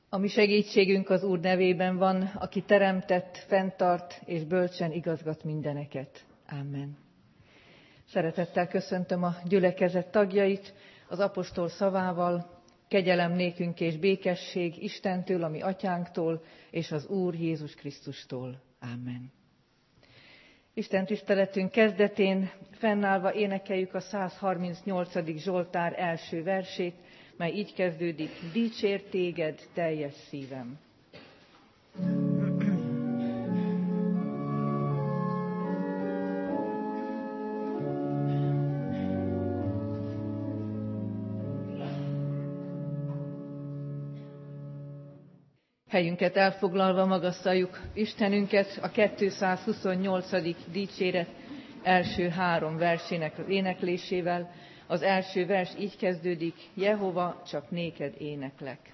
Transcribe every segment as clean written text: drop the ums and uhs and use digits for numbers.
A mi segítségünk az Úr nevében van, aki teremtett, fenntart és bölcsen igazgat mindeneket. Amen. Szeretettel köszöntöm a gyülekezet tagjait, az apostol szavával, kegyelem nékünk és békesség Istentől, a mi atyánktól, és az Úr Jézus Krisztustól. Amen. Isten tiszteletünk kezdetén fennállva énekeljük a 138. Zsoltár első versét, mely így kezdődik: Dicsér téged teljes szívem. Helyünket elfoglalva magasztaljuk Istenünket a 228. dicséret első 3 versének az éneklésével. Az első vers így kezdődik: Jehova, csak néked éneklek.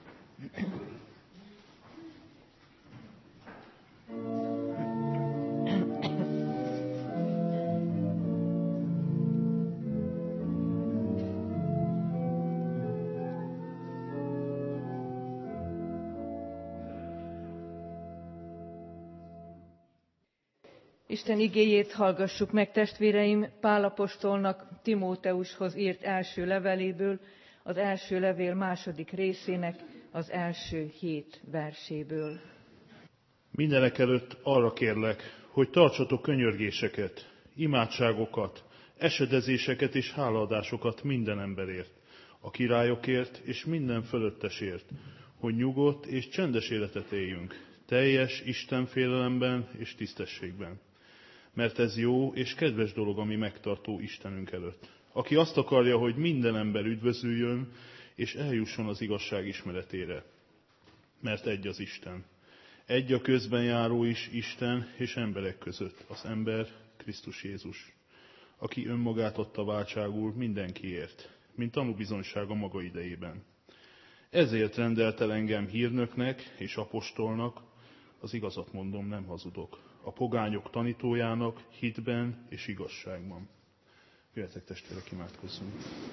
Isten igéjét hallgassuk meg, testvéreim, Pál apostolnak Timóteushoz írt első leveléből, az első levél második részének az első 7 verséből. Mindenekelőtt arra kérlek, hogy tartsatok könyörgéseket, imádságokat, esedezéseket és hálaadásokat minden emberért, a királyokért és minden fölöttesért, hogy nyugodt és csendes életet éljünk, teljes istenfélelemben és tisztességben. Mert ez jó és kedves dolog a mi megtartó Istenünk előtt, aki azt akarja, hogy minden ember üdvözüljön és eljusson az igazság ismeretére. Mert egy az Isten. Egy a közben járó is Isten és emberek között, az ember Krisztus Jézus, aki önmagát adta váltságul mindenkiért, mint tanúbizonyság a maga idejében. Ezért rendelt el engem hírnöknek és apostolnak, az igazat mondom, nem hazudok, a pogányok tanítójának hitben és igazságban. Jöjjetek testvérek, imádkozzunk.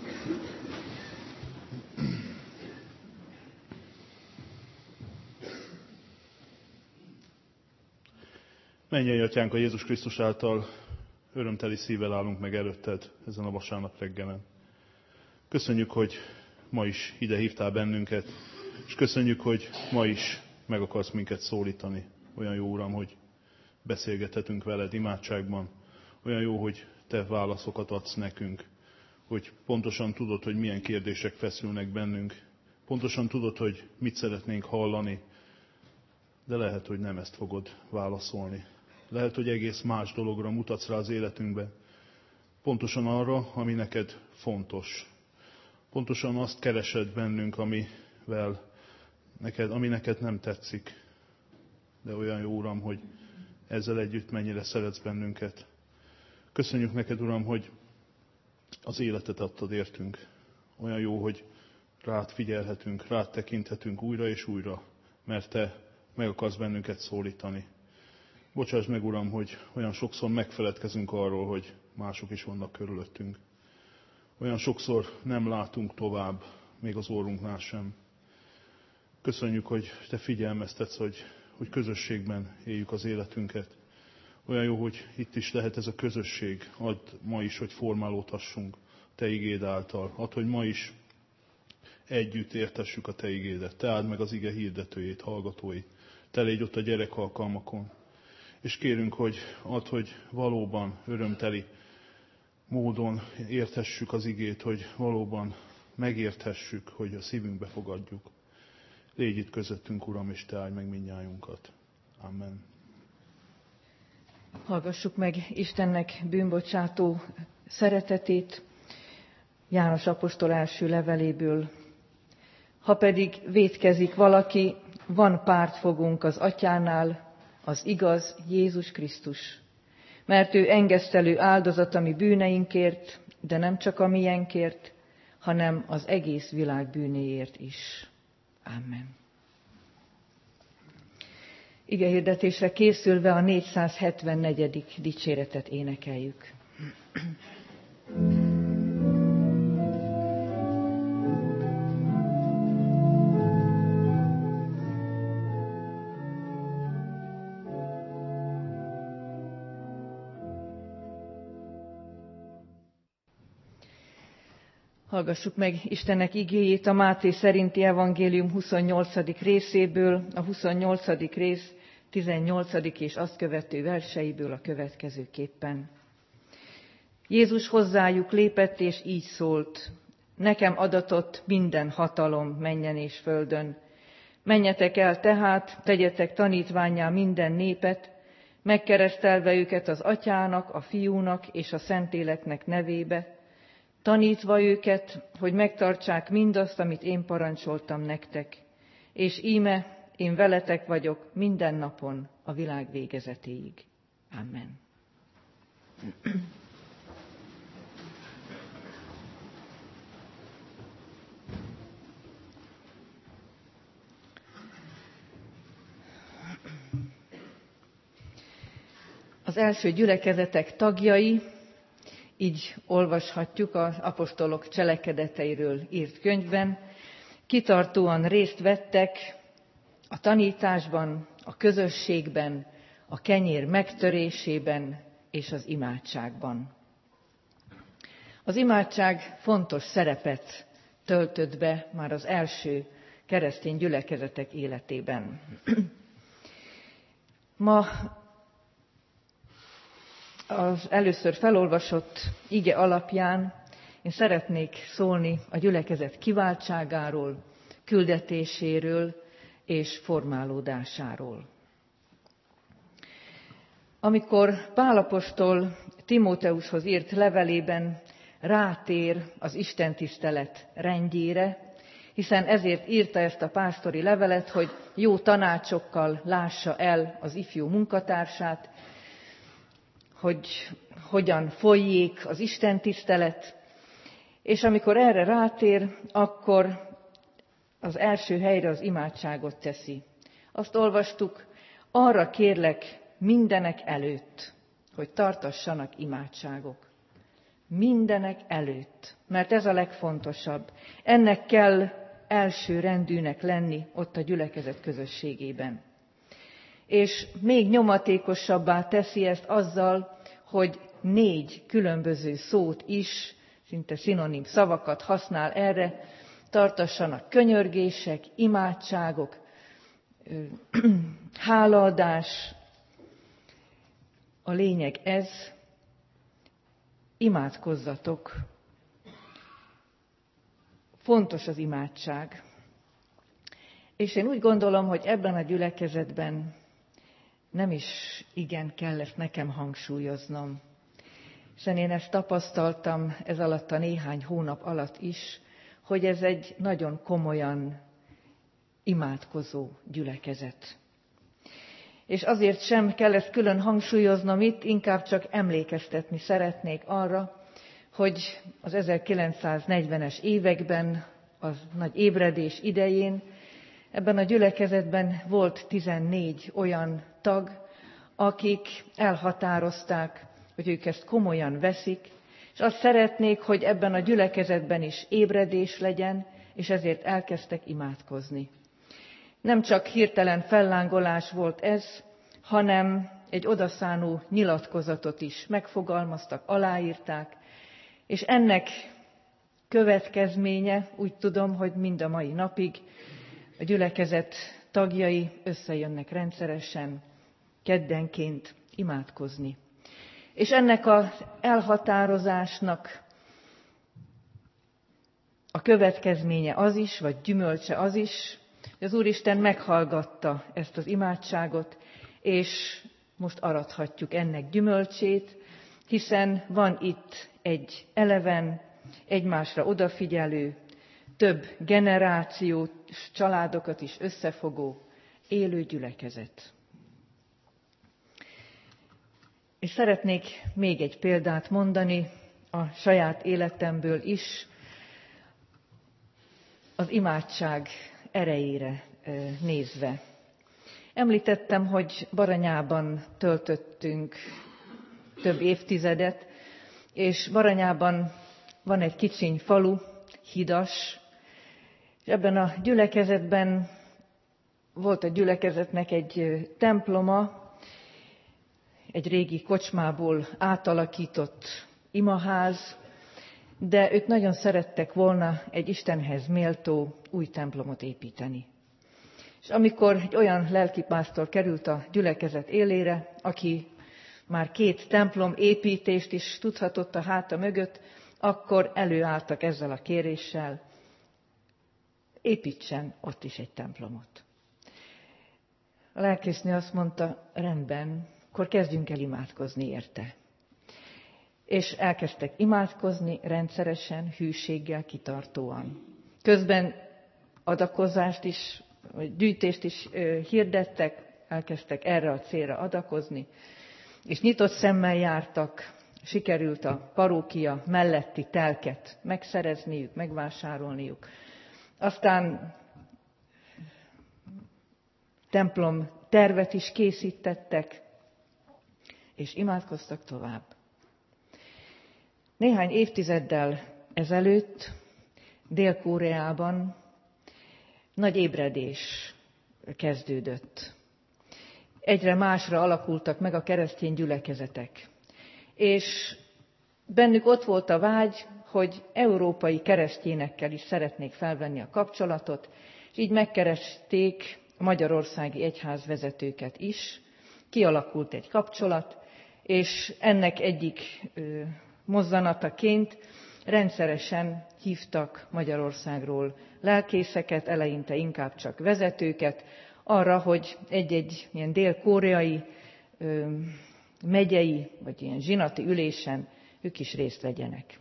Mennyei Atyánk, a Jézus Krisztus által örömteli szívvel állunk meg előtted ezen a vasárnap reggelen. Köszönjük, hogy ma is ide hívtál bennünket, és köszönjük, hogy ma is meg akarsz minket szólítani. Olyan jó, Uram, hogy beszélgethetünk veled imádságban. Olyan jó, hogy te válaszokat adsz nekünk, hogy pontosan tudod, hogy milyen kérdések feszülnek bennünk. Pontosan tudod, hogy mit szeretnénk hallani, de lehet, hogy nem ezt fogod válaszolni. Lehet, hogy egész más dologra mutatsz rá az életünkbe. Pontosan arra, ami neked fontos. Pontosan azt keresed bennünk, ami neked nem tetszik. De olyan jó, Uram, hogy ezzel együtt mennyire szeretsz bennünket. Köszönjük neked, Uram, hogy az életet adtad értünk. Olyan jó, hogy rád figyelhetünk, rád tekinthetünk újra és újra, mert te meg akarsz bennünket szólítani. Bocsáss meg, Uram, hogy olyan sokszor megfeledkezünk arról, hogy mások is vannak körülöttünk. Olyan sokszor nem látunk tovább, még az orrunknál sem. Köszönjük, hogy te figyelmeztetsz, hogy közösségben éljük az életünket. Olyan jó, hogy itt is lehet ez a közösség. Add ma is, hogy formálódhassunk te igéd által. Add, hogy ma is együtt értessük a te igédet. Te áld meg az ige hirdetőjét, hallgatóit. Te légy ott a gyerekalkalmakon. És kérünk, hogy add, hogy valóban örömteli módon érthessük az igét, hogy valóban megérthessük, hogy a szívünkbe fogadjuk. Légy itt közöttünk, Uram, és te áldj meg mindnyájunkat. Amen. Hallgassuk meg Istennek bűnbocsátó szeretetét János apostol első leveléből. Ha pedig vétkezik valaki, van pártfogunk az Atyánál, az igaz Jézus Krisztus. Mert ő engesztelő áldozat a mi bűneinkért, de nem csak a miénkért, hanem az egész világ bűnéért is. Amen. Igehirdetésre készülve a 474. dicséretet énekeljük. Hallgassuk meg Istennek igéjét a Máté szerinti evangélium 28. részéből, a 28. rész 18. és azt követő verseiből a következőképpen. Jézus hozzájuk lépett, és így szólt: nekem adatott minden hatalom mennyen és földön. Menjetek el tehát, tegyetek tanítvánnyá minden népet, megkeresztelve őket az Atyának, a Fiúnak és a Szentléleknek nevébe, tanítva őket, hogy megtartsák mindazt, amit én parancsoltam nektek. És íme, én veletek vagyok minden napon a világ végezetéig. Amen. Az első gyülekezetek tagjai, így olvashatjuk az apostolok cselekedeteiről írt könyvben, kitartóan részt vettek a tanításban, a közösségben, a kenyér megtörésében és az imádságban. Az imádság fontos szerepet töltött be már az első keresztény gyülekezetek életében. Ma az először felolvasott ige alapján én szeretnék szólni a gyülekezet kiváltságáról, küldetéséről és formálódásáról. Amikor Pál apostol Timóteushoz írt levelében rátér az istentisztelet rendjére, hiszen ezért írta ezt a pásztori levelet, hogy jó tanácsokkal lássa el az ifjú munkatársát, hogy hogyan folyjék az istentisztelet, és amikor erre rátér, akkor az első helyre az imádságot teszi. Azt olvastuk, arra kérlek mindenek előtt, hogy tartassanak imádságok. Mindenek előtt, mert ez a legfontosabb. Ennek kell első rendűnek lenni ott a gyülekezet közösségében. És még nyomatékosabbá teszi ezt azzal, hogy 4 különböző szót is, szinte szinonim szavakat használ erre, tartassanak könyörgések, imádságok, hálaadás. A lényeg ez, imádkozzatok. Fontos az imádság. És én úgy gondolom, hogy ebben a gyülekezetben nem is igen kell ezt nekem hangsúlyoznom. Hiszen én ezt tapasztaltam ez alatt a néhány hónap alatt is, hogy ez egy nagyon komolyan imádkozó gyülekezet. És azért sem kell ezt külön hangsúlyoznom itt, inkább csak emlékeztetni szeretnék arra, hogy az 1940-es években, a nagy ébredés idején ebben a gyülekezetben volt 14 olyan tag, akik elhatározták, hogy ők ezt komolyan veszik, és azt szeretnék, hogy ebben a gyülekezetben is ébredés legyen, és ezért elkezdtek imádkozni. Nem csak hirtelen fellángolás volt ez, hanem egy odaszánó nyilatkozatot is megfogalmaztak, aláírták, és ennek következménye, úgy tudom, hogy mind a mai napig a gyülekezet tagjai összejönnek rendszeresen, keddenként imádkozni. És ennek az elhatározásnak a következménye az is, vagy gyümölcse az is, hogy az Úristen meghallgatta ezt az imádságot, és most arathatjuk ennek gyümölcsét, hiszen van itt egy eleven, egymásra odafigyelő, több generációt, családokat is összefogó, élő gyülekezet. És szeretnék még egy példát mondani a saját életemből is, az imádság erejére nézve. Említettem, hogy Baranyában töltöttünk több évtizedet, és Baranyában van egy kicsiny falu, Hidas, és ebben a gyülekezetben volt a gyülekezetnek egy temploma, egy régi kocsmából átalakított imaház, de ők nagyon szerettek volna egy Istenhez méltó új templomot építeni. És amikor egy olyan lelkipásztor került a gyülekezet élére, aki már 2 templom építést is tudhatott a háta mögött, akkor előálltak ezzel a kéréssel, építsen ott is egy templomot. A lelkésznő azt mondta, rendben, akkor kezdjünk el imádkozni érte. És elkezdtek imádkozni rendszeresen, hűséggel, kitartóan. Közben adakozást is, vagy gyűjtést is hirdettek, elkezdtek erre a célra adakozni, és nyitott szemmel jártak, sikerült a parókia melletti telket megszerezniük, megvásárolniuk. Aztán templom tervet is készítettek, és imádkoztak tovább. Néhány évtizeddel ezelőtt Dél-Koreában nagy ébredés kezdődött. Egyre másra alakultak meg a keresztény gyülekezetek. És bennük ott volt a vágy, hogy európai keresztényekkel is szeretnék felvenni a kapcsolatot, és így megkeresték a magyarországi egyházvezetőket is. Kialakult egy kapcsolat, és ennek egyik mozzanataként rendszeresen hívtak Magyarországról lelkészeket, eleinte inkább csak vezetőket, arra, hogy egy-egy ilyen dél-koreai megyei, vagy ilyen zsinati ülésen ők is részt vegyenek.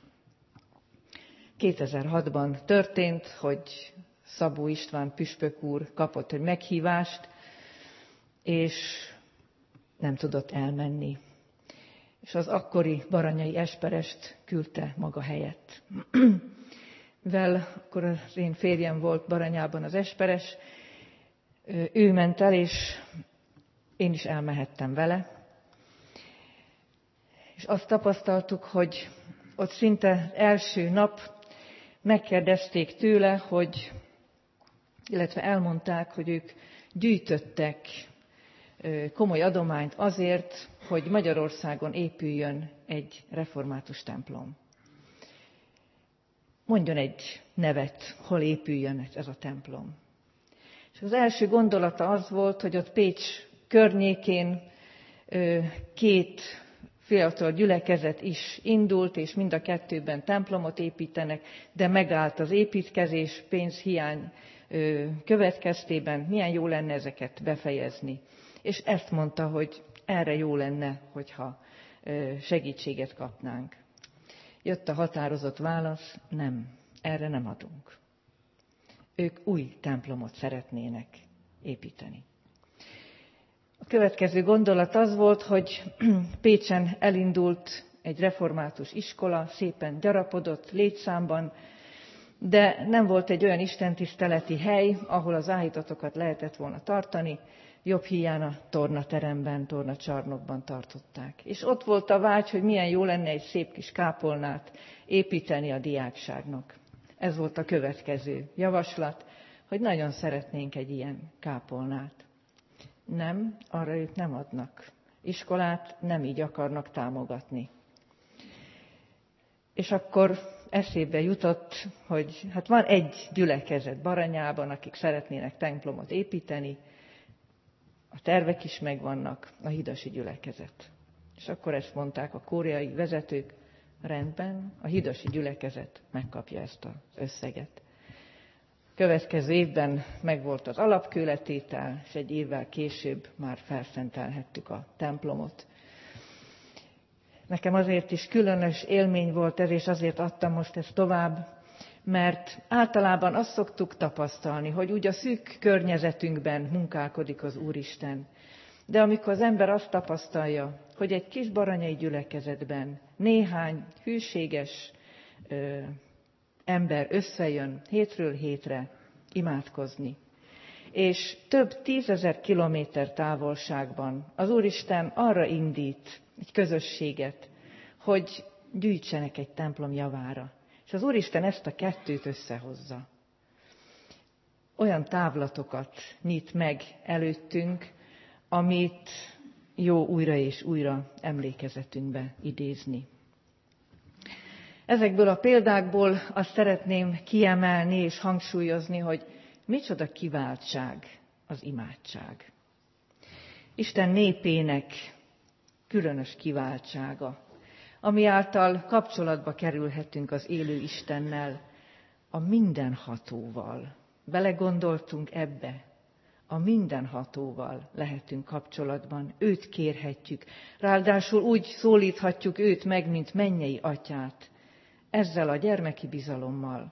2006-ban történt, hogy Szabó István püspök úr kapott egy meghívást, és nem tudott elmenni. És az akkori Baranyai Esperest küldte maga helyett. Mivel akkor az én férjem volt Baranyában az Esperes, ő ment el, és én is elmehettem vele. És azt tapasztaltuk, hogy ott szinte első nap megkérdezték tőle, illetve elmondták, hogy ők gyűjtöttek komoly adományt azért, hogy Magyarországon épüljön egy református templom. Mondjon egy nevet, hol épüljön ez a templom. És az első gondolata az volt, hogy ott Pécs környékén 2 fiatal gyülekezet is indult, és mind a 2-ben templomot építenek, de megállt az építkezés, pénzhiány következtében, milyen jó lenne ezeket befejezni. És ezt mondta, hogy erre jó lenne, hogyha segítséget kapnánk. Jött a határozott válasz, nem, erre nem adunk. Ők új templomot szeretnének építeni. A következő gondolat az volt, hogy Pécsen elindult egy református iskola, szépen gyarapodott létszámban, de nem volt egy olyan istentiszteleti hely, ahol az áhítatokat lehetett volna tartani, jobb hiány a tornateremben, tornacsarnokban tartották. És ott volt a vágy, hogy milyen jó lenne egy szép kis kápolnát építeni a diákságnak. Ez volt a következő javaslat, hogy nagyon szeretnénk egy ilyen kápolnát. Nem, arra ők nem adnak iskolát, nem így akarnak támogatni. És akkor eszébe jutott, hogy hát van egy gyülekezet Baranyában, akik szeretnének templomot építeni, a tervek is megvannak, a hidasi gyülekezet. És akkor ezt mondták a koreai vezetők, rendben, a hidasi gyülekezet megkapja ezt az összeget. Következő évben megvolt az alapkőletétel, és egy évvel később már felszentelhettük a templomot. Nekem azért is különös élmény volt ez, és azért adtam most ezt tovább, mert általában azt szoktuk tapasztalni, hogy úgy a szűk környezetünkben munkálkodik az Úristen. De amikor az ember azt tapasztalja, hogy egy kis baranyai gyülekezetben néhány hűséges ember összejön hétről hétre imádkozni, és több 10 000 kilométer távolságban az Úristen arra indít egy közösséget, hogy gyűjtsenek egy templom javára. És az Úristen ezt a kettőt összehozza. Olyan távlatokat nyit meg előttünk, amit jó újra és újra emlékezetünkbe idézni. Ezekből a példákból azt szeretném kiemelni és hangsúlyozni, hogy micsoda kiváltság az imádság. Isten népének különös kiváltsága, ami által kapcsolatba kerülhetünk az élő Istennel, a mindenhatóval. Belegondoltunk ebbe, a mindenhatóval lehetünk kapcsolatban, őt kérhetjük, ráadásul úgy szólíthatjuk őt meg, mint mennyei atyát, ezzel a gyermeki bizalommal.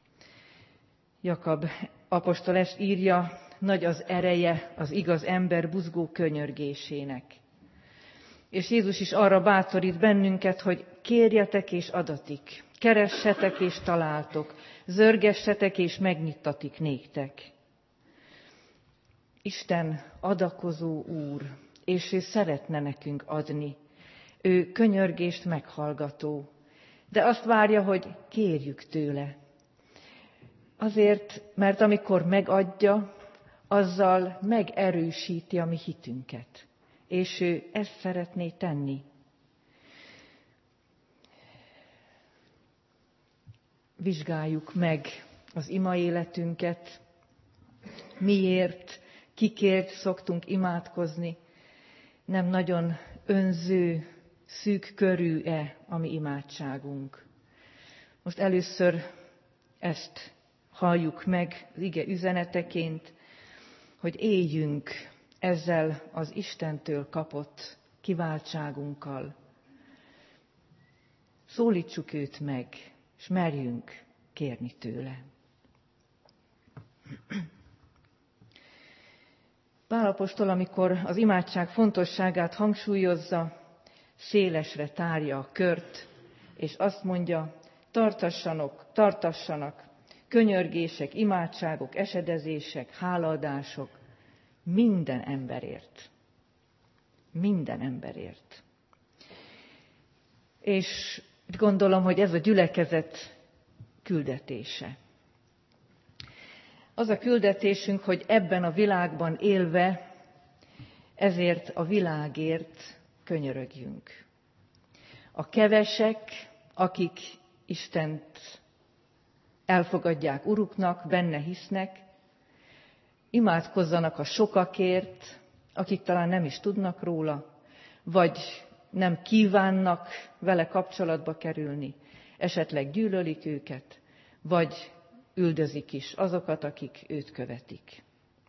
Jakab apostol ezt írja, nagy az ereje az igaz ember buzgó könyörgésének. És Jézus is arra bátorít bennünket, hogy kérjetek és adatik, keressetek és találtok, zörgessetek és megnyittatik néktek. Isten adakozó Úr, és ő szeretne nekünk adni. Ő könyörgést meghallgató, de azt várja, hogy kérjük tőle. Azért, mert amikor megadja, azzal megerősíti a mi hitünket. És ő ezt szeretné tenni. Vizsgáljuk meg az ima életünket, miért, kikért szoktunk imádkozni, nem nagyon önző, szűk körű-e a mi imádságunk. Most először ezt halljuk meg az ige üzeneteként, hogy éljünk ezzel az Istentől kapott kiváltságunkkal. Szólítsuk őt meg, és merjünk kérni tőle. Pál apostol, amikor az imádság fontosságát hangsúlyozza, szélesre tárja a kört, és azt mondja, tartassanak könyörgések, imádságok, esedezések, hálaadások minden emberért. Minden emberért. És gondolom, hogy ez a gyülekezet küldetése. Az a küldetésünk, hogy ebben a világban élve, ezért a világért könyörögjünk. A kevesek, akik Istent elfogadják uruknak, benne hisznek, imádkozzanak a sokakért, akik talán nem is tudnak róla, vagy nem kívánnak vele kapcsolatba kerülni, esetleg gyűlölik őket, vagy üldözik is azokat, akik őt követik.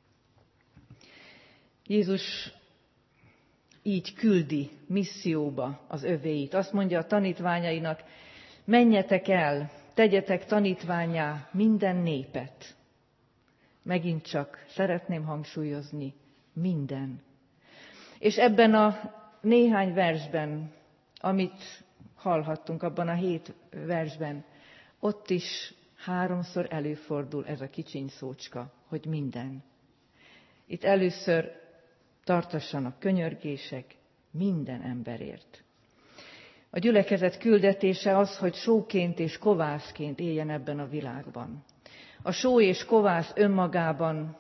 Jézus így küldi misszióba az övéit. Azt mondja a tanítványainak, menjetek el, tegyetek tanítvánnyá minden népet. Megint csak szeretném hangsúlyozni, minden. És ebben a néhány versben, amit hallhattunk abban a 7 versben, ott is 3-szor előfordul ez a kicsiny szócska, hogy minden. Itt először tartassanak könyörgések minden emberért. A gyülekezet küldetése az, hogy sóként és kovászként éljen ebben a világban. A só és kovász önmagában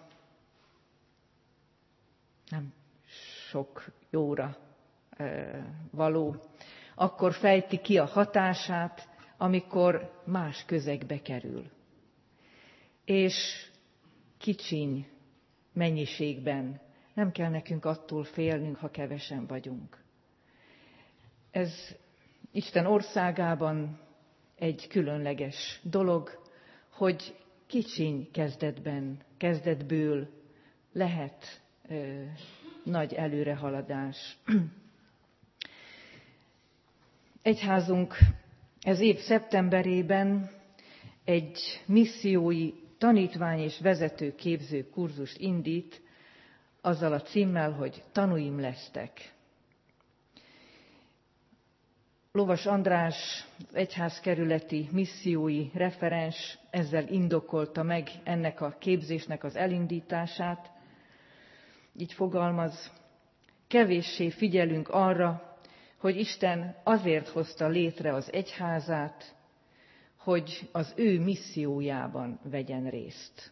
nem sok jóra való. Akkor fejti ki a hatását, amikor más közegbe kerül. És kicsiny mennyiségben nem kell nekünk attól félnünk, ha kevesen vagyunk. Ez Isten országában egy különleges dolog, hogy kicsiny kezdetből lehet nagy előrehaladás. Egyházunk ez év szeptemberében egy missziói tanítvány és vezetőképző kurzust indít, azzal a címmel, hogy tanúim lesztek. Lovas András, az egyházkerületi missziói referens ezzel indokolta meg ennek a képzésnek az elindítását. Így fogalmaz, kevéssé figyelünk arra, hogy Isten azért hozta létre az egyházát, hogy az ő missziójában vegyen részt.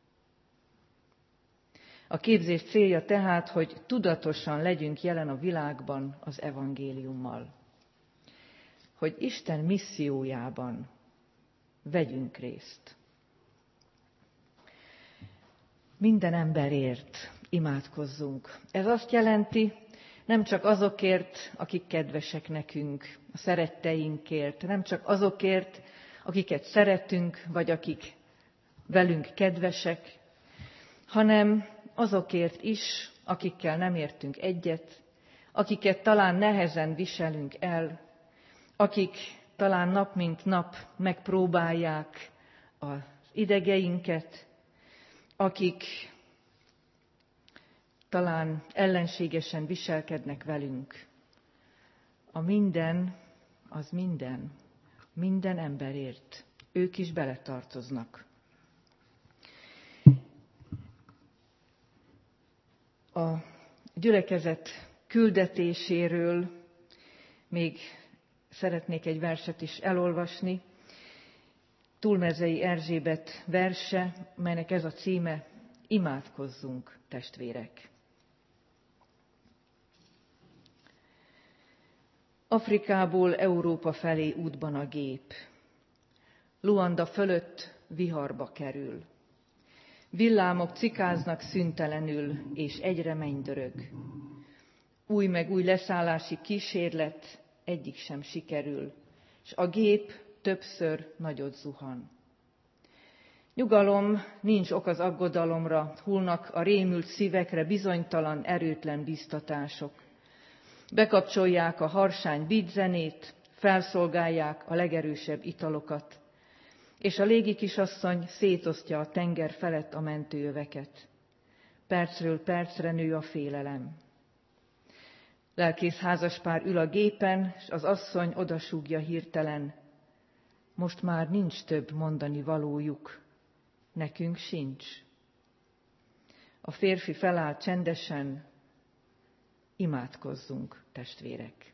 A képzés célja tehát, hogy tudatosan legyünk jelen a világban az evangéliummal. hogy Isten missziójában vegyünk részt. Minden emberért imádkozzunk. Ez azt jelenti, nem csak azokért, akik kedvesek nekünk, a szeretteinkért, nem csak azokért, akiket szeretünk, vagy akik velünk kedvesek, hanem azokért is, akikkel nem értünk egyet, akiket talán nehezen viselünk el, akik talán nap mint nap megpróbálják az idegeinket, akik talán ellenségesen viselkednek velünk. A minden, az minden emberért. Ők is beletartoznak. A gyülekezet küldetéséről még szeretnék egy verset is elolvasni. Túlmezei Erzsébet verse, melynek ez a címe: Imádkozzunk, testvérek! Afrikából Európa felé útban a gép. Luanda fölött viharba kerül. Villámok cikáznak szüntelenül, és egyre mennydörög. Új meg új leszállási kísérlet, egyik sem sikerül, s a gép többször nagyot zuhan. Nyugalom, nincs ok az aggodalomra, hullnak a rémült szívekre bizonytalan, erőtlen biztatások. Bekapcsolják a harsány beatzenét, felszolgálják a legerősebb italokat, és a légi kisasszony szétosztja a tenger felett a mentőöveket. Percről percre nő a félelem. Lelkész házaspár ül a gépen, s az asszony odasúgja hirtelen: most már nincs több mondani valójuk, nekünk sincs. A férfi feláll csendesen: imádkozzunk, testvérek.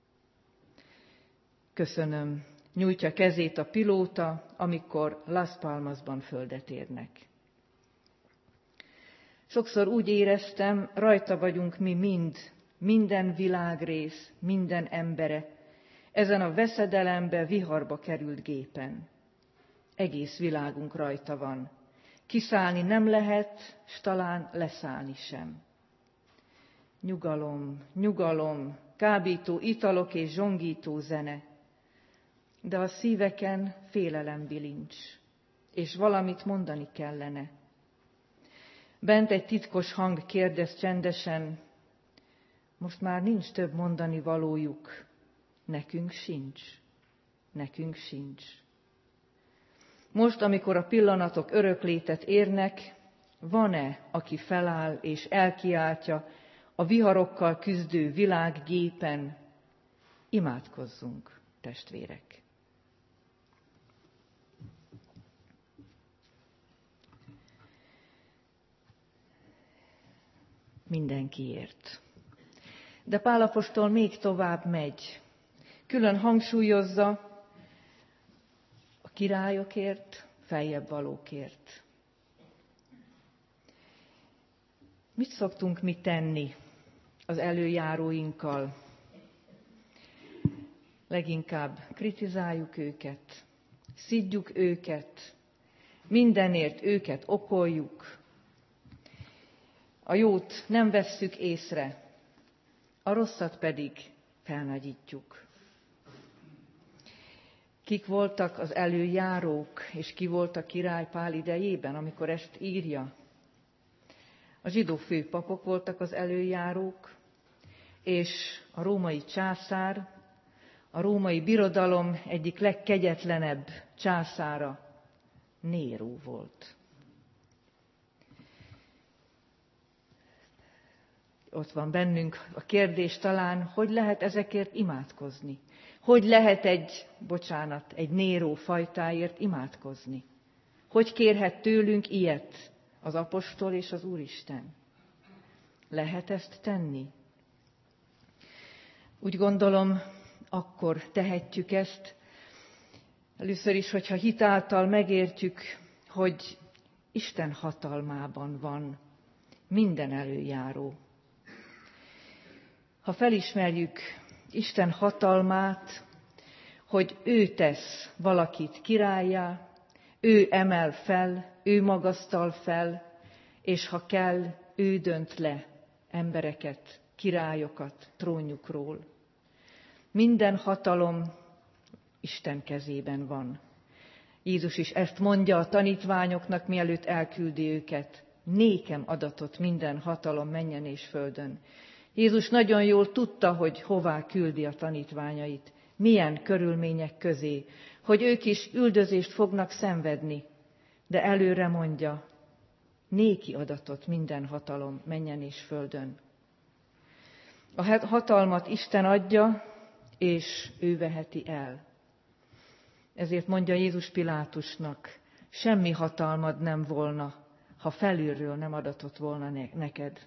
Köszönöm, nyújtja kezét a pilóta, amikor Las Palmasban földet érnek. Sokszor úgy éreztem, rajta vagyunk mi minden világrész, minden embere, ezen a veszedelembe, viharba került gépen. Egész világunk rajta van. Kiszállni nem lehet, s talán leszállni sem. Nyugalom, nyugalom, kábító italok és zsongító zene. De a szíveken félelem bilincs, és valamit mondani kellene. Bent egy titkos hang kérdez csendesen: most már nincs több mondani valójuk, nekünk sincs, nekünk sincs. Most, amikor a pillanatok öröklétet érnek, van-e, aki feláll és elkiáltja a viharokkal küzdő világgépen: imádkozzunk, testvérek! Mindenkiért. De Pál apostol még tovább megy. Külön hangsúlyozza a királyokért, feljebb valókért. Mit szoktunk mi tenni az előjáróinkkal? Leginkább kritizáljuk őket, szidjuk őket, mindenért őket okoljuk. A jót nem vesszük észre, a rosszat pedig felnagyítjuk. Kik voltak az előjárók, és ki volt a király Pál idejében, amikor ezt írja? A zsidó főpapok voltak az előjárók, és a római császár, a római birodalom egyik legkegyetlenebb császára, Néró volt. Ott van bennünk a kérdés talán, hogy lehet ezekért imádkozni? Hogy lehet egy Néró fajtáért imádkozni? Hogy kérhet tőlünk ilyet az apostol és az Úristen? Lehet ezt tenni? Úgy gondolom, akkor tehetjük ezt. Először is, hogyha hitáltal megértjük, hogy Isten hatalmában van minden előjáró. Ha felismerjük Isten hatalmát, hogy ő tesz valakit királlyá, ő emel fel, ő magasztal fel, és ha kell, ő dönt le embereket, királyokat trónjukról. Minden hatalom Isten kezében van. Jézus is ezt mondja a tanítványoknak, mielőtt elküldi őket. Nékem adatott minden hatalom mennyen és földön. Jézus nagyon jól tudta, hogy hová küldi a tanítványait, milyen körülmények közé, hogy ők is üldözést fognak szenvedni, de előre mondja, néki adatott minden hatalom mennyen és földön. A hatalmat Isten adja, és ő veheti el. Ezért mondja Jézus Pilátusnak, semmi hatalmad nem volna, ha felülről nem adatott volna neked.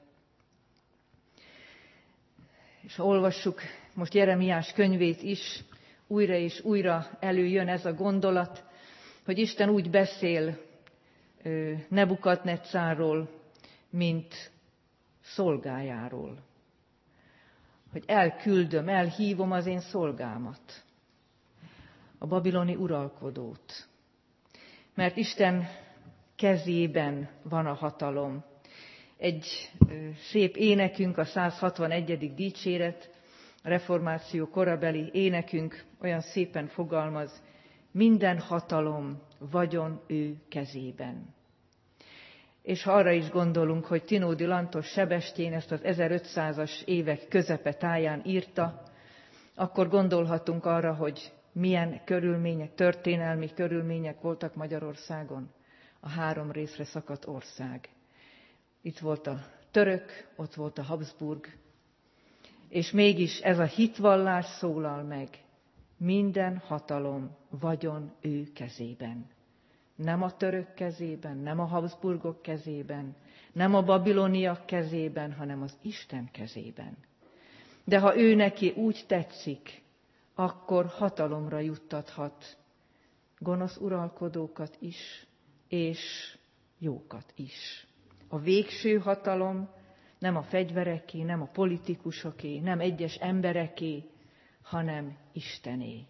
És ha olvassuk most Jeremiás könyvét is, újra és újra előjön ez a gondolat, hogy Isten úgy beszél Nebukadnetszárról, mint szolgájáról. Hogy elhívom az én szolgámat, a babiloni uralkodót. Mert Isten kezében van a hatalom. Egy szép énekünk, a 161. dicséret, a reformáció korabeli énekünk olyan szépen fogalmaz, minden hatalom, vagyon ő kezében. És ha arra is gondolunk, hogy Tinódi Lantos Sebestyén ezt az 1500-as évek közepe táján írta, akkor gondolhatunk arra, hogy milyen körülmények, történelmi körülmények voltak Magyarországon. A 3 részre szakadt ország. Itt volt a török, ott volt a Habsburg, és mégis ez a hitvallás szólal meg. Minden hatalom, vagyon ő kezében. Nem a török kezében, nem a Habsburgok kezében, nem a babiloniak kezében, hanem az Isten kezében. De ha ő neki úgy tetszik, akkor hatalomra juttathat gonosz uralkodókat is, és jókat is. A végső hatalom nem a fegyvereké, nem a politikusoké, nem egyes embereké, hanem Istené.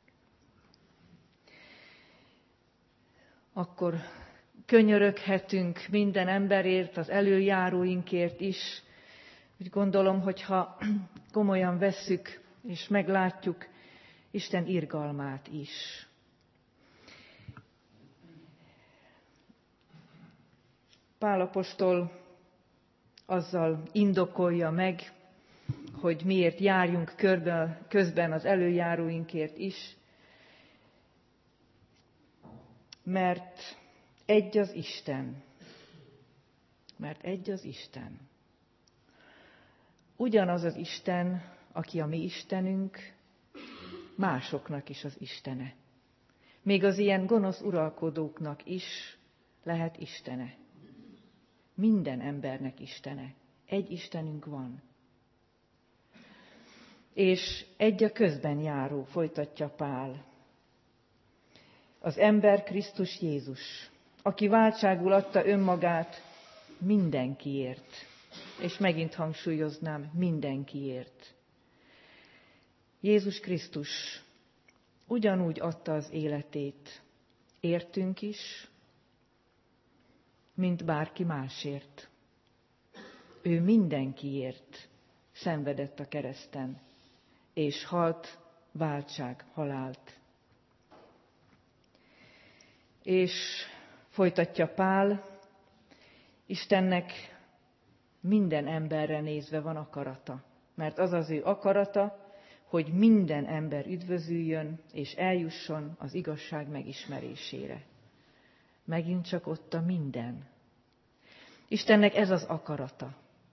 Akkor könyöröghetünk minden emberért, az elöljáróinkért is. Úgy gondolom, hogyha komolyan vesszük és meglátjuk Isten irgalmát is. Pál apostol azzal indokolja meg, hogy miért járjunk közben az elöljáróinkért is, mert egy az Isten. Mert egy az Isten. Ugyanaz az Isten, aki a mi Istenünk, másoknak is az Istene. Még az ilyen gonosz uralkodóknak is lehet Istene. Minden embernek Istene. Egy Istenünk van. És egy a közben járó, folytatja Pál. Az ember Krisztus Jézus, aki váltságul adta önmagát mindenkiért. És megint hangsúlyoznám, mindenkiért. Jézus Krisztus ugyanúgy adta az életét, értünk is, mint bárki másért. Ő mindenkiért szenvedett a kereszten, és halt váltság halált. És folytatja Pál, Istennek minden emberre nézve van akarata, mert az az ő akarata, hogy minden ember üdvözüljön, és eljusson az igazság megismerésére. Megint csak ott a minden. Istennek ez az akarata.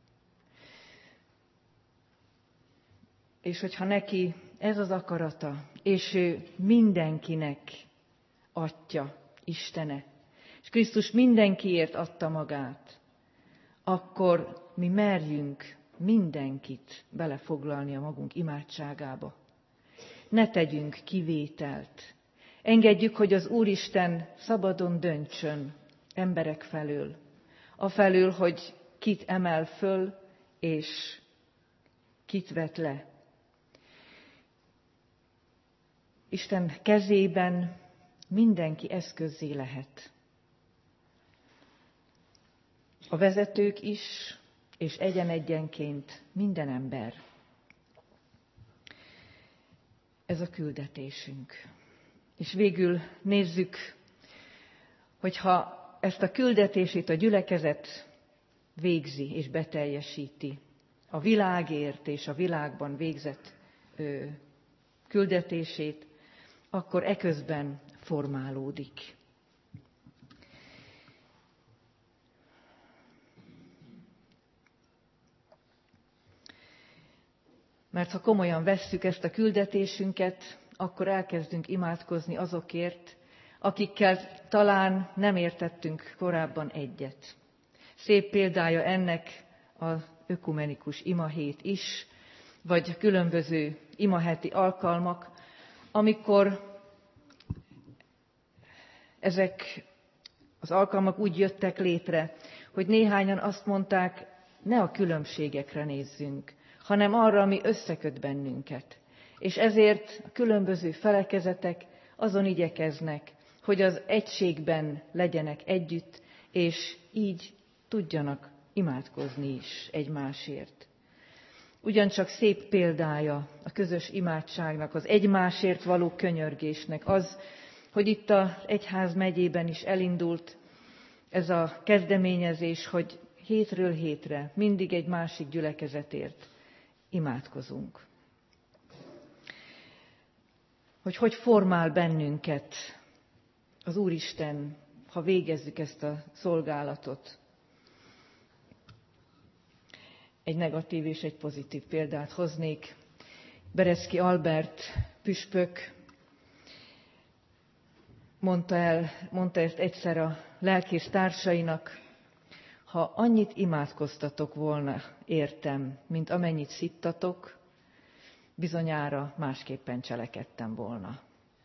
És hogyha neki ez az akarata, és ő mindenkinek Atya, Istene, és Krisztus mindenkiért adta magát, akkor mi merjünk mindenkit belefoglalni a magunk imádságába. Ne tegyünk kivételt. Engedjük, hogy az Úristen szabadon döntsön emberek felől. Afelől, hogy kit emel föl, és kit vet le. Isten kezében mindenki eszközzé lehet. A vezetők is, és egyen-egyenként minden ember. Ez a küldetésünk. És végül nézzük, hogyha ezt a küldetését a gyülekezet végzi és beteljesíti, a világért és a világban végzett küldetését, akkor eközben formálódik. Mert ha komolyan vesszük ezt a küldetésünket, akkor elkezdünk imádkozni azokért, akikkel talán nem értettünk korábban egyet. Szép példája ennek az ökumenikus imahét is, vagy különböző imaheti alkalmak, amikor ezek az alkalmak úgy jöttek létre, hogy néhányan azt mondták, ne a különbségekre nézzünk, hanem arra, ami összeköt bennünket. És ezért a különböző felekezetek azon igyekeznek, hogy az egységben legyenek együtt, és így tudjanak imádkozni is egymásért. Ugyancsak szép példája a közös imádságnak, az egymásért való könyörgésnek az, hogy itt az egyházmegyében is elindult ez a kezdeményezés, hogy hétről hétre mindig egy másik gyülekezetért imádkozunk. Hogy formál bennünket az Úristen, ha végezzük ezt a szolgálatot. Egy negatív és egy pozitív példát hoznék. Bereszki Albert püspök mondta ezt egyszer a lelkész társainak, ha annyit imádkoztatok volna értem, mint amennyit szittatok, bizonyára másképpen cselekedtem volna.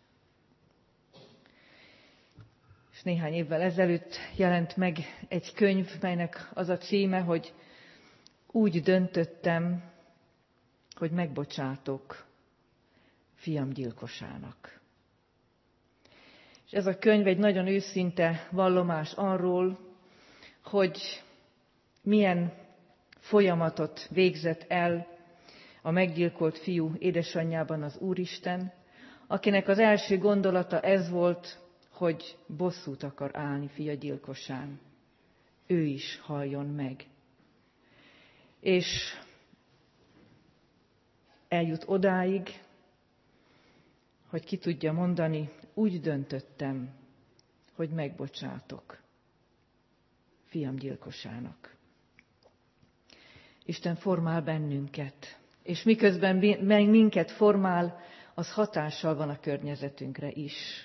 És néhány évvel ezelőtt jelent meg egy könyv, melynek az a címe, hogy úgy döntöttem, hogy megbocsátok fiam gyilkosának. És ez a könyv egy nagyon őszinte vallomás arról, hogy milyen folyamatot végzett el a meggyilkolt fiú édesanyjában az Úristen, akinek az első gondolata ez volt, hogy bosszút akar állni fia gyilkosán. Ő is halljon meg. És eljut odáig, hogy ki tudja mondani, úgy döntöttem, hogy megbocsátok fiam gyilkosának. Isten formál bennünket, és miközben minket formál, az hatással van a környezetünkre is.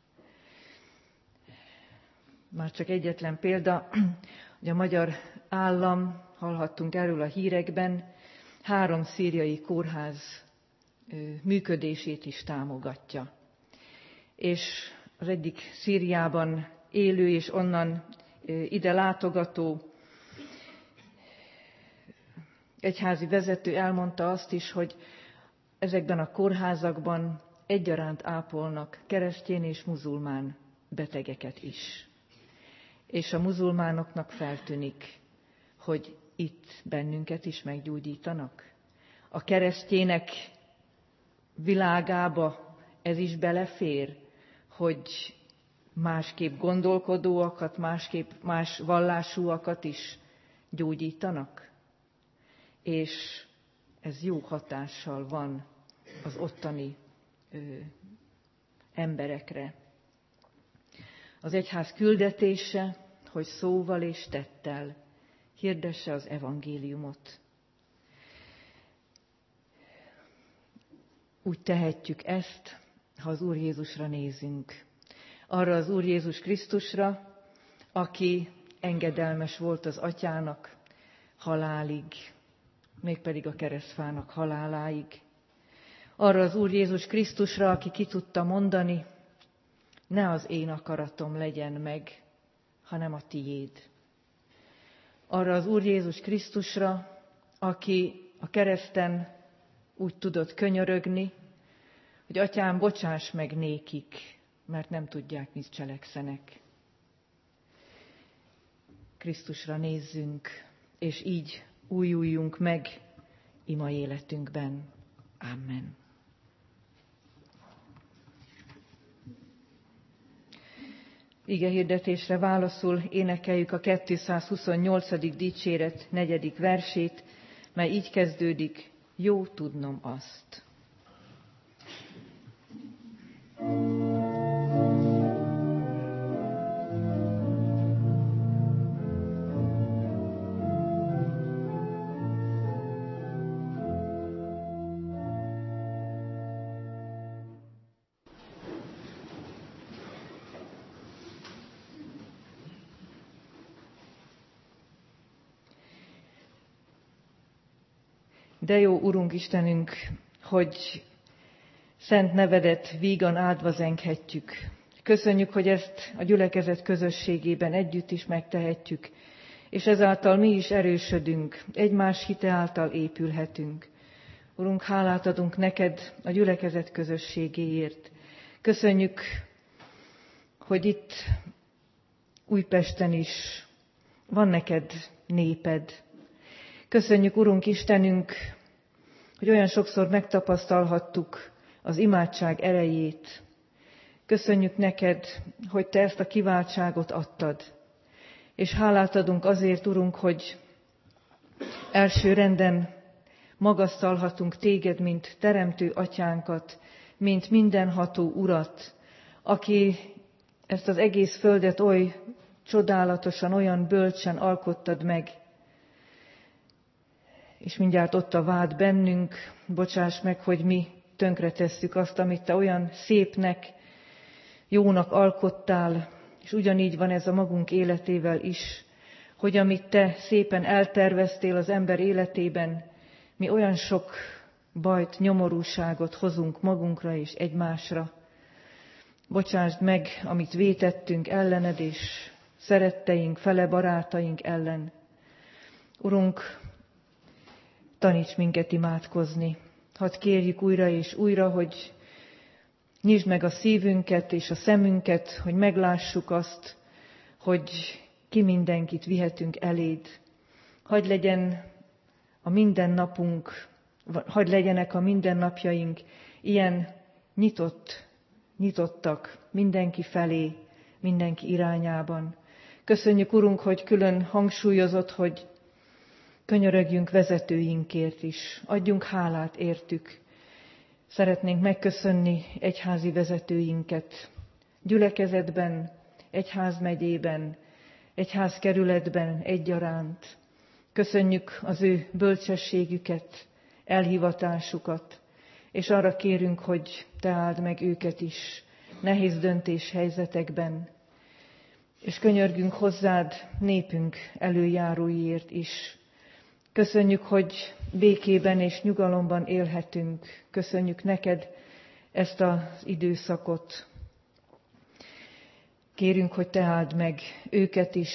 Már csak egyetlen példa, hogy a magyar állam, hallhattunk erről a hírekben, 3 szíriai kórház működését is támogatja. És az egyik Szíriában élő és onnan ide látogató egyházi vezető elmondta azt is, hogy ezekben a kórházakban egyaránt ápolnak keresztény és muzulmán betegeket is. És a muzulmánoknak feltűnik, hogy itt bennünket is meggyógyítanak. A keresztények világába ez is belefér, hogy másképp gondolkodóakat, más vallásúakat is gyógyítanak. És ez jó hatással van az ottani emberekre. Az egyház küldetése, hogy szóval és tettel hirdesse az evangéliumot. Úgy tehetjük ezt, ha az Úr Jézusra nézünk. Arra az Úr Jézus Krisztusra, aki engedelmes volt az Atyának halálig, mégpedig a keresztfának haláláig. Arra az Úr Jézus Krisztusra, aki ki tudta mondani, ne az én akaratom legyen meg, hanem a tiéd. Arra az Úr Jézus Krisztusra, aki a kereszten úgy tudott könyörögni, hogy Atyám, bocsáss meg nékik, mert nem tudják, mit cselekszenek. Krisztusra nézzünk, és így újuljunk meg ima életünkben. Amen. Igehirdetésre válaszul énekeljük a 228. dicséret 4. versét, mely így kezdődik: jó tudnom azt. De jó, Urunk Istenünk, hogy szent nevedet vígan áldva zenghetjük. Köszönjük, hogy ezt a gyülekezet közösségében együtt is megtehetjük, és ezáltal mi is erősödünk, egymás hite által épülhetünk. Urunk, hálát adunk neked a gyülekezet közösségéért. Köszönjük, hogy itt Újpesten is van neked néped. Köszönjük, Urunk Istenünk, hogy olyan sokszor megtapasztalhattuk az imádság erejét. Köszönjük neked, hogy te ezt a kiváltságot adtad. És hálát adunk azért, Urunk, hogy első renden magasztalhatunk téged, mint teremtő atyánkat, mint mindenható Urat, aki ezt az egész földet oly csodálatosan, olyan bölcsen alkottad meg. És mindjárt ott a vád bennünk, bocsáss meg, hogy mi tönkretesszük azt, amit te olyan szépnek, jónak alkottál, és ugyanígy van ez a magunk életével is, hogy amit te szépen elterveztél az ember életében, mi olyan sok bajt, nyomorúságot hozunk magunkra és egymásra. Bocsásd meg, amit vétettünk ellened és szeretteink, fele barátaink ellen. Urunk, taníts minket imádkozni. Hadd kérjük újra és újra, hogy nyisd meg a szívünket és a szemünket, hogy meglássuk azt, hogy ki mindenkit vihetünk eléd. Hadd legyen a mindennapunk, hadd legyenek a mindennapjaink ilyen nyitottak mindenki felé, mindenki irányában. Köszönjük, Urunk, hogy külön hangsúlyozott, hogy könyörögjünk vezetőinkért is, adjunk hálát értük. Szeretnénk megköszönni egyházi vezetőinket, gyülekezetben, egyházmegyében, egyházkerületben egyaránt. Köszönjük az ő bölcsességüket, elhivatásukat, és arra kérünk, hogy te áld meg őket is nehéz döntéshelyzetekben, és könyörgünk hozzád népünk előjáróiért is. Köszönjük, hogy békében és nyugalomban élhetünk. Köszönjük neked ezt az időszakot. Kérünk, hogy te áld meg őket is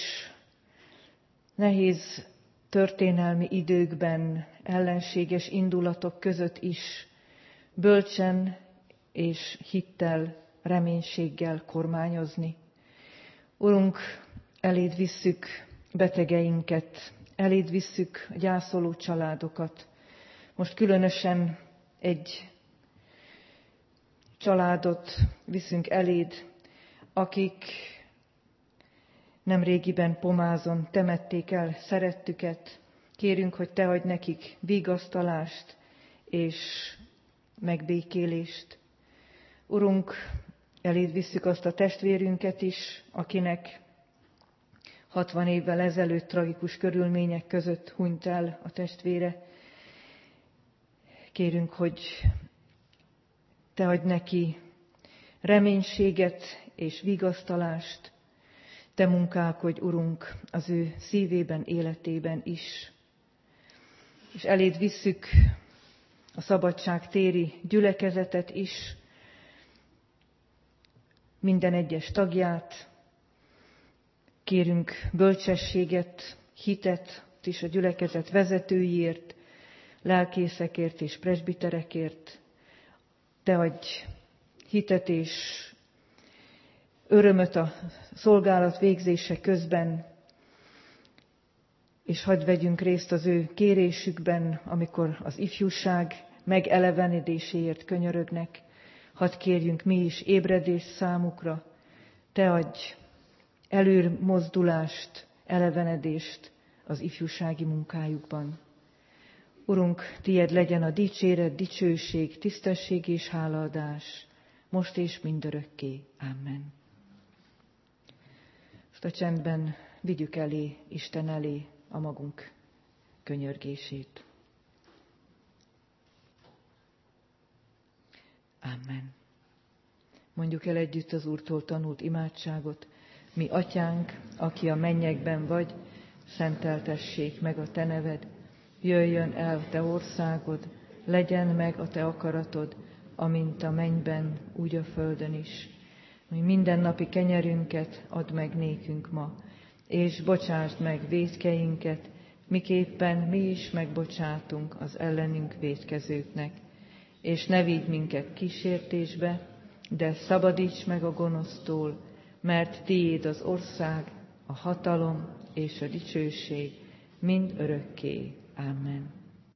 nehéz történelmi időkben, ellenséges indulatok között is, bölcsen és hittel, reménységgel kormányozni. Urunk, eléd visszük betegeinket, eléd visszük a gyászoló családokat. Most különösen egy családot viszünk eléd, akik nemrégiben Pomázon temették el szerettüket. Kérünk, hogy te adj nekik vigasztalást és megbékélést. Urunk, eléd visszük azt a testvérünket is, akinek 60 évvel ezelőtt tragikus körülmények között hunyt el a testvére. Kérünk, hogy te adj neki reménységet és vigasztalást. Te munkálkodj, Urunk, az ő szívében, életében is. És eléd visszük a szabadságtéri gyülekezetet is, minden egyes tagját. Kérünk bölcsességet, hitet is a gyülekezet vezetőiért, lelkészekért és presbiterekért, Te adj hitet és örömöt a szolgálat végzése közben, és hadd vegyünk részt az ő kérésükben, amikor az ifjúság megelevenedéséért könyörögnek. Hadd kérjünk mi is ébredést számukra. Te adj előmozdulást, elevenedést az ifjúsági munkájukban. Urunk, tied legyen a dicséret, dicsőség, tisztesség és hálaadás, most és mindörökké. Amen. Most a csendben vigyük elé, Isten elé a magunk könyörgését. Amen. Mondjuk el együtt az Úrtól tanult imádságot. Mi atyánk, aki a mennyekben vagy, szenteltessék meg a te neved. Jöjjön el te országod, legyen meg a te akaratod, amint a mennyben, úgy a földön is. Mi mindennapi kenyerünket add meg nékünk ma, és bocsásd meg vétkeinket, miképpen mi is megbocsátunk az ellenünk vétkezőknek. És ne vigy minket kísértésbe, de szabadíts meg a gonosztól, mert tiéd az ország, a hatalom és a dicsőség mind örökké. Amen.